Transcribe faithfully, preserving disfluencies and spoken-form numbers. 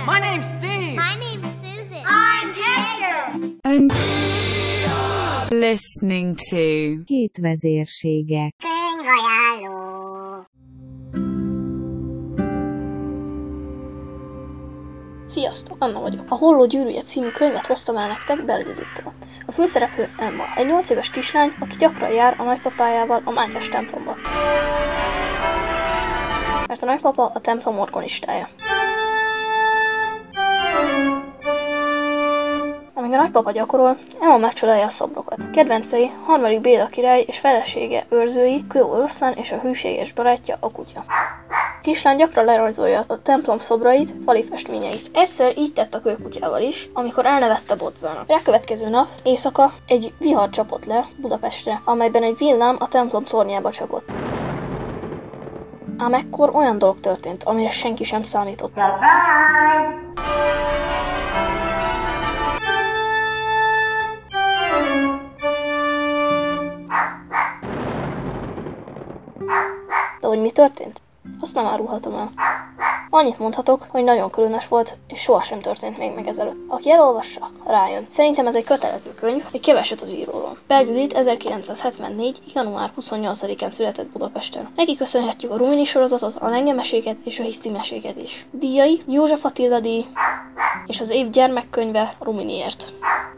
My name's Steve. My name's Susan. I'm Hector. And listening to Két vezérségek. Könyvajánló. Sziasztok, Anna vagyok. A Holló gyűrűje című könyvet hoztam el nektek Belgraditól. A főszereplő Emma, egy nyolc éves kislány, aki gyakran jár a nagypapájával a mátyás templomba. Mert a nagypapa a templom organistája. Amíg a nagypapa gyakorol, Emma megcsodálja a szobrokat. Kedvencei harmadik Béla király és felesége őrzői, Kő oroszlán és a hűséges barátja a kutya. A kislány gyakran lerajzolja a templom szobrait, fali festményeit. Egyszer így tett a kőkutyával is, amikor elnevezte Bodzának. Rákövetkező nap, éjszaka egy vihar csapott le Budapestre, amelyben egy villám a templom tornyába csapott. Ám ekkor olyan dolog történt, amire senki sem számított. De hogy mi történt? Azt nem árulhatom el. Annyit mondhatok, hogy nagyon különös volt, és sohasem történt még meg ezelőtt. Aki elolvassa, rájön. Szerintem ez egy kötelező könyv, egy keveset az íróról. Belgradit ezerkilencszázhetvennégy. január huszonnyolcadikán született Budapesten. Neki köszönhetjük a Rumini sorozatot, a lengemeséket és a hisztimeséket is. Díjai József Attila díj és az év gyermekkönyve Ruminiért.